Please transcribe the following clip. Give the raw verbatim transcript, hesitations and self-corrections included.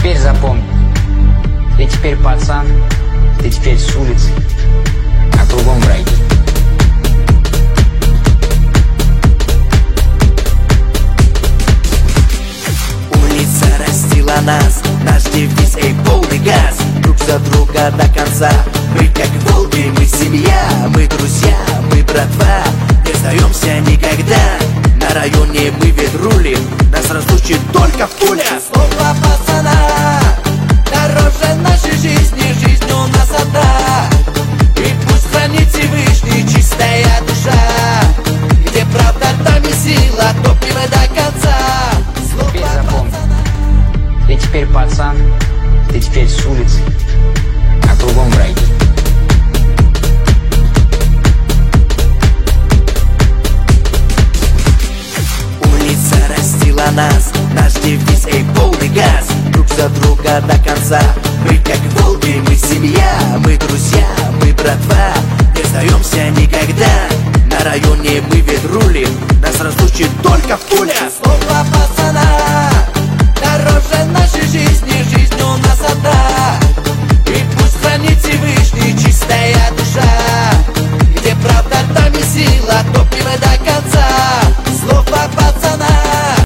теперь запомни, ты теперь пацан, ты теперь с улицы, а кругом враги. Улица растила нас, наш девиз, эй, полный газ. Друг за друга до конца, мы как волки, мы семья, мы друзья, мы братва. Не сдаемся никогда, на районе мы ведь рулим, нас разлучит только пуля. Слово пацана дороже нашей жизни, жизнь у нас одна. И пусть хранит Всевышний чистая душа, где правда, там и сила, топим до конца. Теперь запомни, ты теперь пацан, ты теперь с улицы, а кругом враги. Улица растила нас, наш девиз, эй, полный газ. Друг за друга до конца, мы как волки, мы семья, мы друзья, мы братва. Не сдаемся никогда, на районе мы ведь рулим, нас разлучит только пуля. Слово пацана